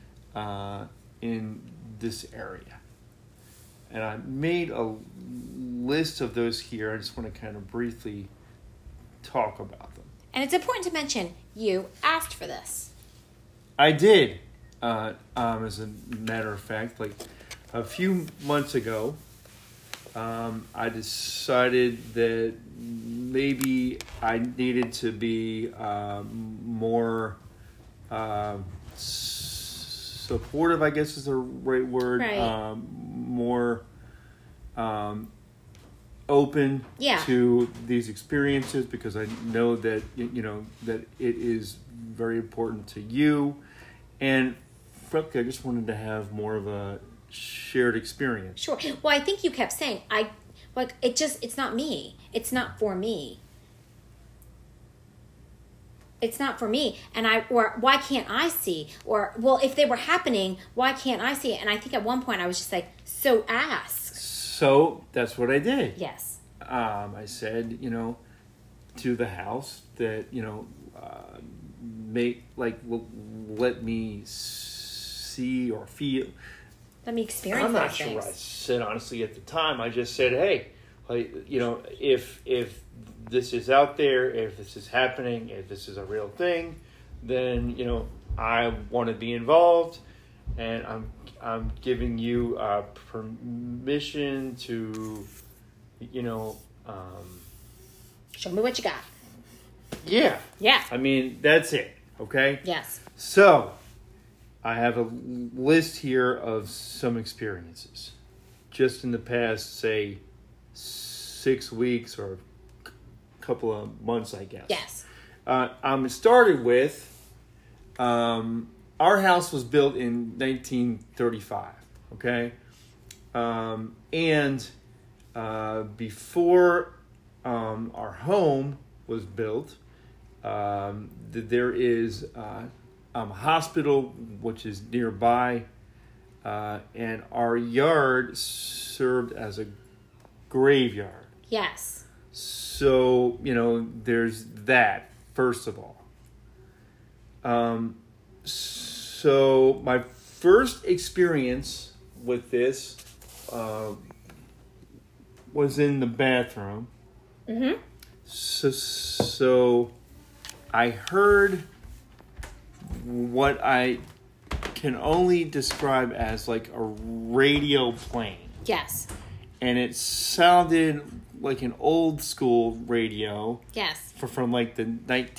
in this area. And I made a list of those here. I just want to kind of briefly talk about them. And it's important to mention, you asked for this. I did. As a matter of fact, like a few months ago, I decided that maybe I needed to be more supportive, I guess is the right word. Right. More open to these experiences, because I know that that it is very important to you, and frankly, I just wanted to have more of a shared experience. Sure. Well, I think you kept saying, it's not me. It's not for me. It's not for me. Or why can't I see? Or, well, if they were happening, why can't I see it? And I think at one point I was just like, so ask. So that's what I did. Yes. I said, to the house that, let me see or feel. Let me experience I'm not those sure things. what I said honestly at the time. I just said, hey, if this is out there, if this is happening, if this is a real thing, then I want to be involved, and I'm giving you permission to, Show me what you got. Yeah. Yeah. I mean, that's it. Okay. Yes. So, I have a list here of some experiences, just in the past, say, 6 weeks or a couple of months, I guess. Yes. Started with, our house was built in 1935, okay? And before our home was built, there is a hospital which is nearby, and our yard served as a graveyard. Yes. So, there's that, first of all. So my first experience with this was in the bathroom. Mm-hmm. So I heard what I can only describe as like a radio playing. Yes. And it sounded like an old school radio. Yes. From like the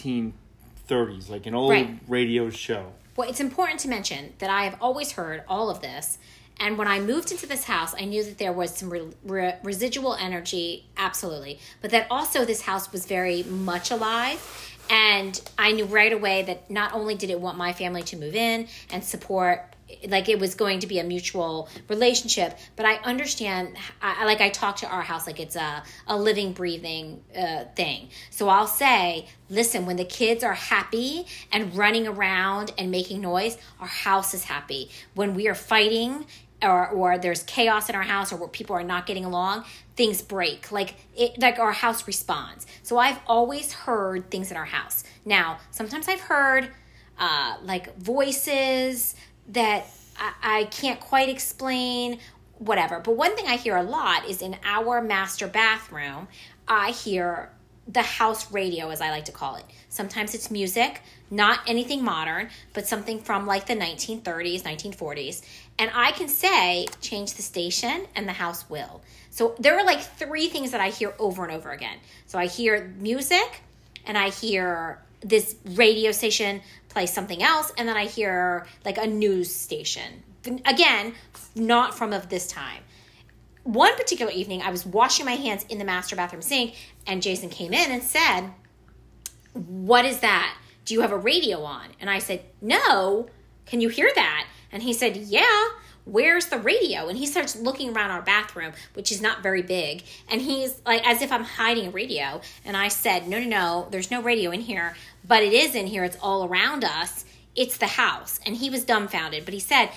1930s, like an old radio show. Well, it's important to mention that I have always heard all of this. And when I moved into this house, I knew that there was some residual energy, absolutely. But that also this house was very much alive. And I knew right away that not only did it want my family to move in and support, like it was going to be a mutual relationship, but I understand, I talk to our house like it's a living, breathing thing. So I'll say, listen, when the kids are happy and running around and making noise, our house is happy. When we are fighting or there's chaos in our house or where people are not getting along, things break. Like our house responds. So I've always heard things in our house. Now, sometimes I've heard like voices that I can't quite explain, whatever. But one thing I hear a lot is in our master bathroom, I hear the house radio, as I like to call it. Sometimes it's music, not anything modern, but something from like the 1930s, 1940s. And I can say, change the station, and the house will. So there are like 3 things that I hear over and over again. So I hear music, and I hear this radio station play something else, and then I hear like a news station. Again, not from of this time. One particular evening, I was washing my hands in the master bathroom sink, and Jason came in and said, "What is that? Do you have a radio on?" And I said, "No. Can you hear that?" And he said, "Yeah. Where's the radio?" And he starts looking around our bathroom, which is not very big. And he's like, as if I'm hiding a radio. And I said, no, there's no radio in here. But it is in here. It's all around us. It's the house. And he was dumbfounded. But he said,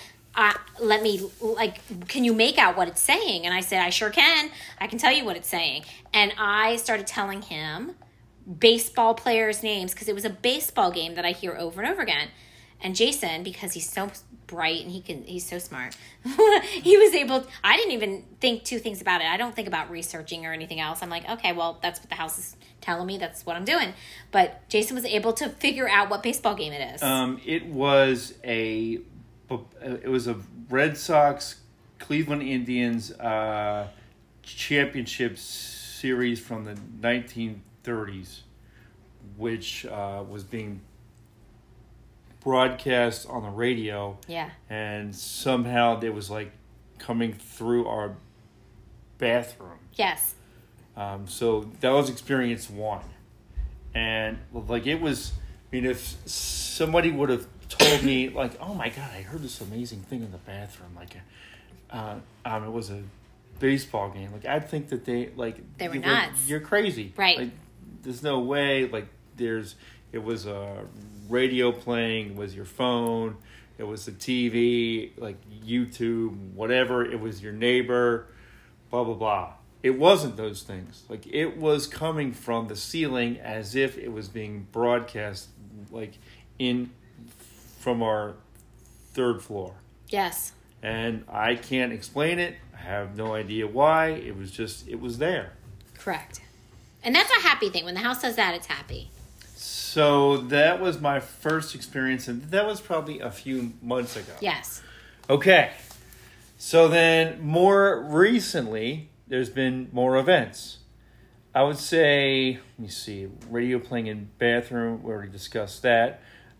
can you make out what it's saying? And I said, I sure can. I can tell you what it's saying. And I started telling him baseball players' names because it was a baseball game that I hear over and over again. And Jason, because he's so bright and he's so smart, he was able, I didn't even think 2 things about it. I don't think about researching or anything else. I'm like, okay, well, that's what the house is telling me. That's what I'm doing. But Jason was able to figure out what baseball game it is. It was a Red Sox Cleveland Indians championship series from the 1930s, which was being broadcast on the radio. Yeah. And somehow it was like coming through our bathroom. Yes. So that was experience 1. And like it was, I mean, if somebody would have told me like, oh my God, I heard this amazing thing in the bathroom. Like, it was a baseball game. Like I'd think that they were nuts. You're crazy. Right. Like there's no way. Like it was a radio playing, it was your phone, it was the TV, like YouTube, whatever, it was your neighbor, blah, blah, blah. it wasn't those things. Like, it was coming from the ceiling as if it was being broadcast, like, from our third floor. Yes. And I can't explain it. I have no idea why. It was there. Correct. And that's a happy thing. When the house does that, it's happy. So that was my first experience, and that was probably a few months ago. Yes. Okay. So then, more recently, there's been more events. I would say, let me see, radio playing in bathroom. We already discussed that.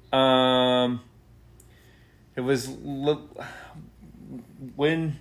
It was when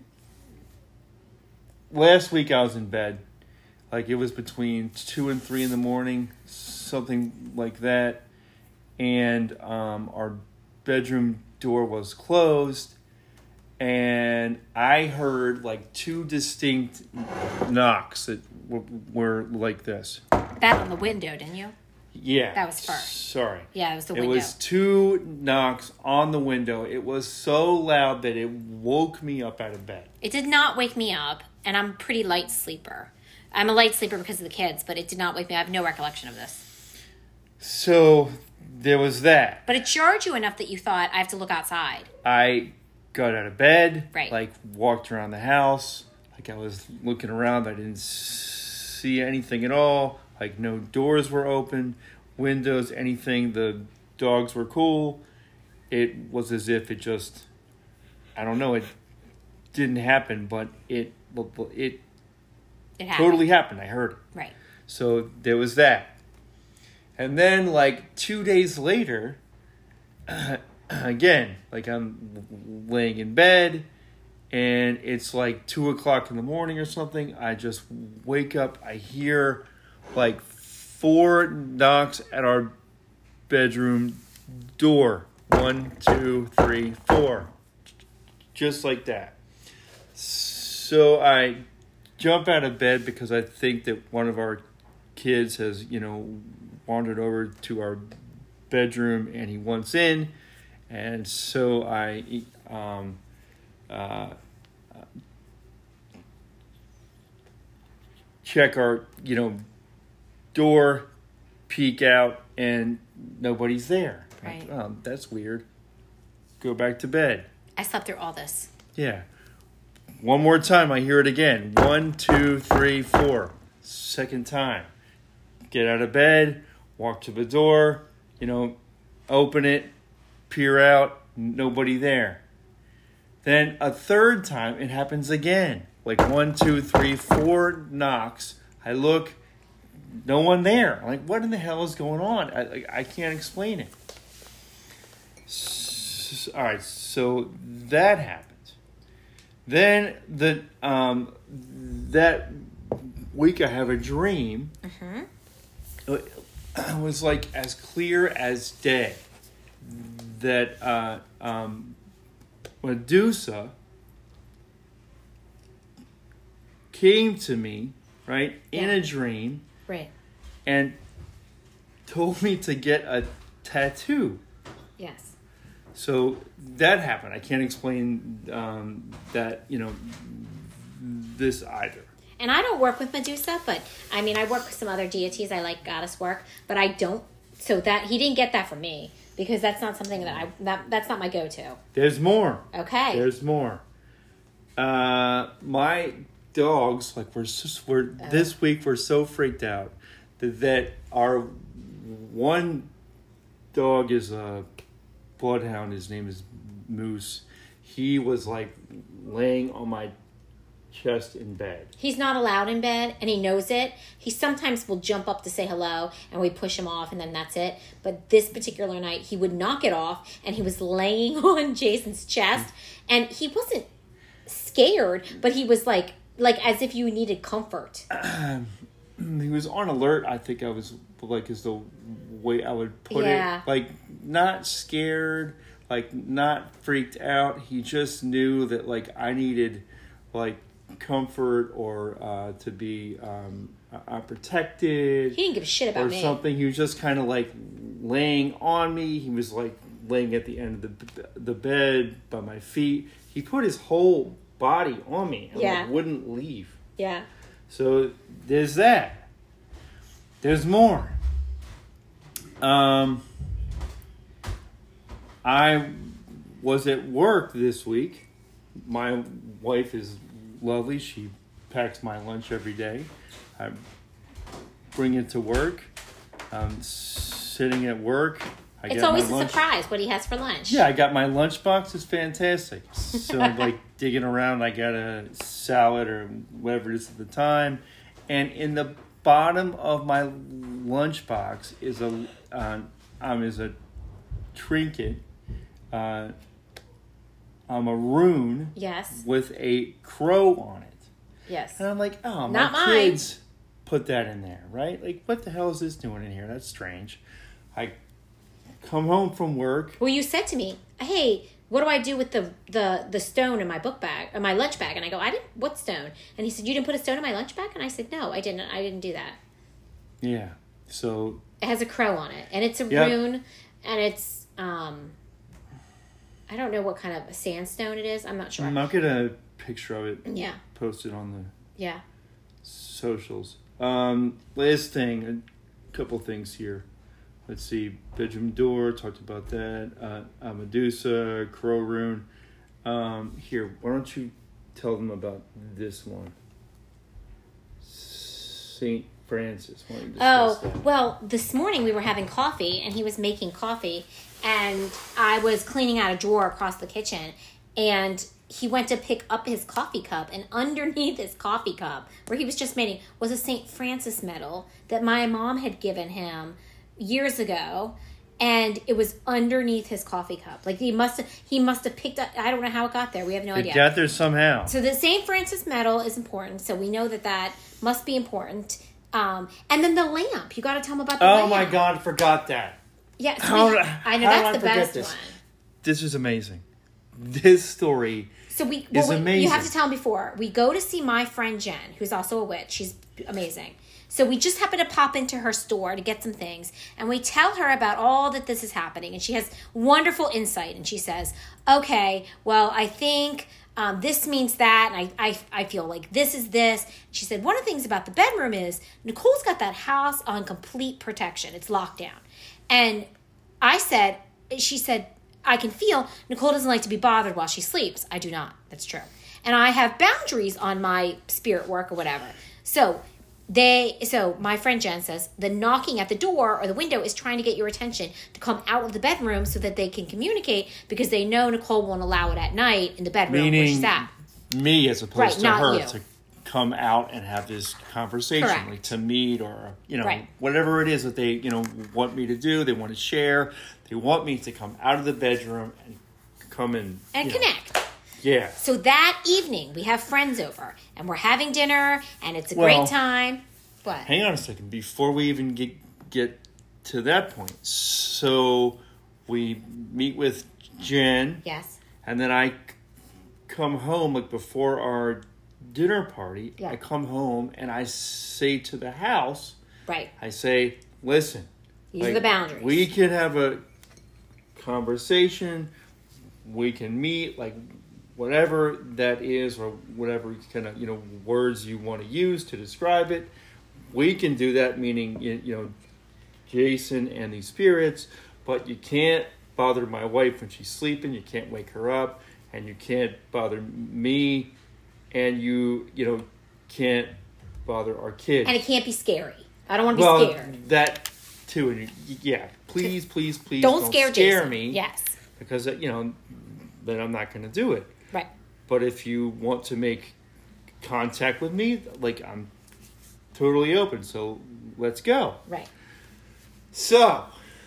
last week I was in bed. Like, it was between 2 and 3 in the morning, something like that. And our bedroom door was closed. And I heard, like, 2 distinct knocks that were like this. That on the window, didn't you? Yeah. That was first. Sorry. Yeah, it was the window. It was 2 knocks on the window. It was so loud that it woke me up out of bed. It did not wake me up, and I'm a pretty light sleeper. I'm a light sleeper because of the kids, but it did not wake me up. I have no recollection of this. So there was that. But it jarred you enough that you thought, I have to look outside. I got out of bed, right. Like, walked around the house. Like, I was looking around. I didn't see anything at all. Like, no doors were open, windows, anything. The dogs were cool. It was as if it just, I don't know, it didn't happen, but it totally happened. I heard it. Right. So there was that. And then, like, 2 days later, again, like, I'm laying in bed, and it's like 2 o'clock in the morning or something. I just wake up. I hear, like, 4 knocks at our bedroom door. 1, 2, 3, 4. Just like that. So I jump out of bed because I think that one of our kids has, wandered over to our bedroom and he wants in. And so I check our, door, peek out, and nobody's there. Right. Like, oh, that's weird. Go back to bed. I slept through all this. Yeah. One more time, I hear it again. 1, 2, 3, 4. Second time. Get out of bed, walk to the door, open it, peer out, nobody there. Then a third time, it happens again. Like 1, 2, 3, 4 knocks. I look, no one there. I'm like, what in the hell is going on? I can't explain it. All right, so that happened. Then that week I have a dream. Mm-hmm. It was like as clear as day that Medusa came to me, right, in a dream, right, and told me to get a tattoo. Yes. So that happened. I can't explain that, this either. And I don't work with Medusa, but I work with some other deities. I like goddess work, but I don't. So that he didn't get that from me because that's not something that's not my go-to. There's more. Okay. There's more. My dogs, like this week we're so freaked out that our one dog is a bloodhound. His name is Moose. He was like laying on my chest in bed. He's not allowed in bed, and he knows it. He sometimes will jump up to say hello, and we push him off, and then that's it. But this particular night, he would not get off, and he was laying on Jason's chest, and he wasn't scared, but he was like as if you needed comfort. He was on alert. I think I was like, is the way I would put it. Like, not scared, like not freaked out. He just knew that like I needed like comfort or to be protected. He didn't give a shit about me or something. He was just kind of like laying on me. He was like laying at the end of the bed by my feet. He put his whole body on me and like, wouldn't leave. Yeah. So there's that. There's more. I was at work this week. My wife is lovely. She packs my lunch every day. I bring it to work. I'm sitting at work. It's always a surprise what he has for lunch. Yeah, I got my lunchbox. It's fantastic. So I'm like digging around. I got a salad or whatever it is at the time. And in the bottom of my lunchbox is a trinket, a maroon, yes, with a crow on it. Yes. And I'm like, oh, Not my mine. kids put that in there, right? Like, what the hell is this doing in here? That's strange. I come home from work. Well, you said to me, hey, what do I do with the stone in my book bag, or my lunch bag? And I go, what stone? And he said, you didn't put a stone in my lunch bag? And I said, no, I didn't do that. Yeah. So it has a crow on it, and it's a rune, and it's, I don't know what kind of sandstone it is. I'm not sure. I'll get a picture of it. Yeah. Posted on the socials. Last thing, a couple things here. Let's see, bedroom door, talked about that. Medusa, crow rune. Here, why don't you tell them about this one? St. Francis. Why don't you discuss that? Well, this morning we were having coffee, and he was making coffee, and I was cleaning out a drawer across the kitchen, and he went to pick up his coffee cup, and underneath his coffee cup, where he was just making, was a St. Francis medal that my mom had given him years ago, and it was underneath his coffee cup. Like he must have picked up. I don't know how it got there. We have no idea. It got there somehow. So the St. Francis medal is important. So we know that must be important. And then the lamp. You got to tell them about the lamp. Oh my God, I forgot that. Yeah, I know that's the best one. This is amazing. This story is amazing. You have to tell them before. We go to see my friend Jen, who's also a witch. She's amazing. So we just happen to pop into her store to get some things, and we tell her about all that this is happening, and she has wonderful insight, and she says, okay, well, I think this means that, and I feel like this is this. She said, one of the things about the bedroom is Nicole's got that house on complete protection. It's locked down. And she said, I can feel Nicole doesn't like to be bothered while she sleeps. I do not. That's true. And I have boundaries on my spirit work or whatever. So my friend Jen says the knocking at the door or the window is trying to get your attention to come out of the bedroom so that they can communicate, because they know Nicole won't allow it at night in the bedroom where she's at. Me as opposed to her you. To come out and have this conversation, Correct. like to meet or whatever it is that they want me to do. They want to share. They want me to come out of the bedroom and come and connect. Yeah. So that evening, we have friends over, and we're having dinner, and it's a great time. What? Hang on a second. Before we even get to that point. So we meet with Jen. Yes. And then I come home, like before our dinner party. Yeah. I come home, and I say to the house. Right. I say, listen. These are the boundaries. We can have a conversation. We can meet, like whatever that is, or whatever kind of words you want to use to describe it. We can do that, meaning Jason and these spirits, but you can't bother my wife when she's sleeping. You can't wake her up, and you can't bother me, and you can't bother our kids. And it can't be scary. I don't want to be scared. That too, and please don't scare Jason. me. Yes, because then I'm not going to do it. Right. But if you want to make contact with me, like, I'm totally open. So let's go. Right. So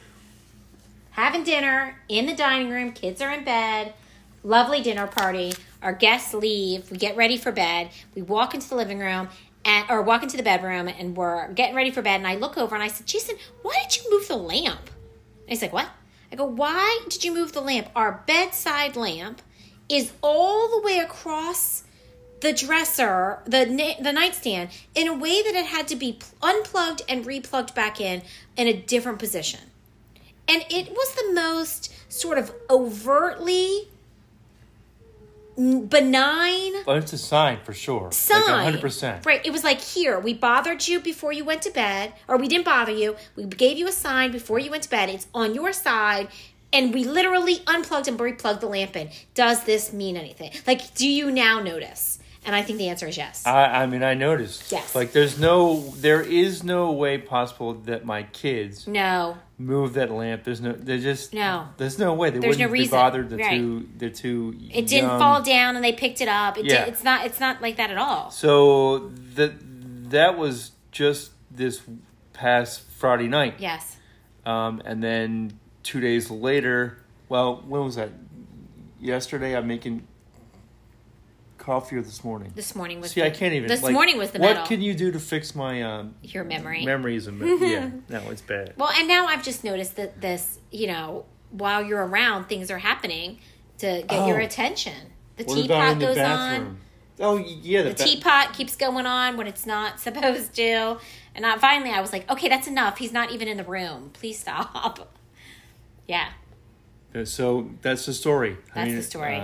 having dinner in the dining room. Kids are in bed. Lovely dinner party. Our guests leave. We get ready for bed. We walk into the living room. Or walk into the bedroom, and we're getting ready for bed, and I look over and I said, Jason, why did you move the lamp? And he's like, what? I go, why did you move the lamp? Our bedside lamp is all the way across the dresser, the nightstand, in a way that it had to be unplugged and replugged back in a different position. And it was the most sort of overtly benign But it's a sign for sure. sign. Like 100%. Right. It was like, here, we bothered you before you went to bed, or we didn't bother you. We gave you a sign before you went to bed. It's on your side. And we literally unplugged and replugged the lamp in. Does this mean anything? Like, do you now notice? And I think the answer is yes. I mean, I noticed. Yes. Like, there is no way possible that my kids No. move that lamp. There's no way. They There's wouldn't no be reason. bothered. Right. They're too It didn't young. fall down and they picked it up. Yeah. It's not like that at all. So that was just this past Friday night. Yes. And then 2 days later, well, when was that? Yesterday, I'm making coffee, or this morning? This morning was. See, I can't even. This morning was the metal. What can you do to fix my Your memory. memories? Yeah, no, it's bad. Well, and now I've just noticed that this, while you're around, things are happening to get your attention. The What about teapot in the goes bathroom? on. Oh yeah, The teapot keeps going on when it's not supposed to. And finally, I was like, okay, that's enough. He's not even in the room. Please stop. Yeah. So that's the story. That's the story.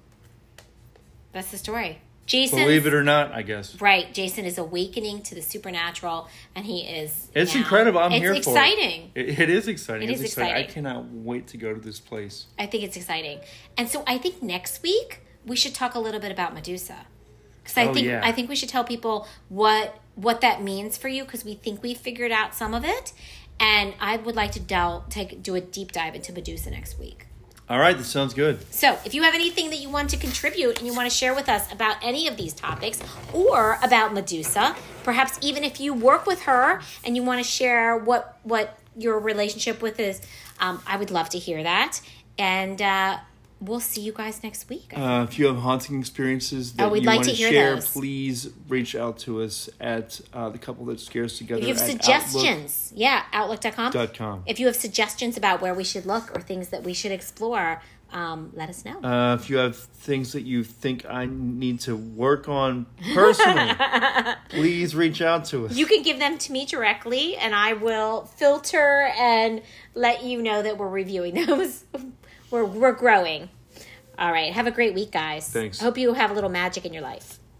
That's the story. Jason. Believe it or not, I guess. Right. Jason is awakening to the supernatural, and he is. It's now. incredible. I'm here It's for exciting. it. It is exciting. It is exciting. I cannot wait to go to this place. I think it's exciting. And so I think next week we should talk a little bit about Medusa. Because I think we should tell people what that means for you, because we think we've figured out some of it. And I would like to do a deep dive into Medusa next week. All right, that sounds good. So if you have anything that you want to contribute and you want to share with us about any of these topics or about Medusa, perhaps even if you work with her and you want to share what your relationship with is, I would love to hear that. And we'll see you guys next week. If you have haunting experiences that we'd you like want to to hear share, those. please reach out to us at the Couple That Scares Together. If you have at suggestions, Outlook.com. Outlook.com. If you have suggestions about where we should look or things that we should explore, let us know. If you have things that you think I need to work on personally, please reach out to us. You can give them to me directly, and I will filter and let you know that we're reviewing those. We're growing. All right. Have a great week, guys. Thanks. I hope you have a little magic in your life.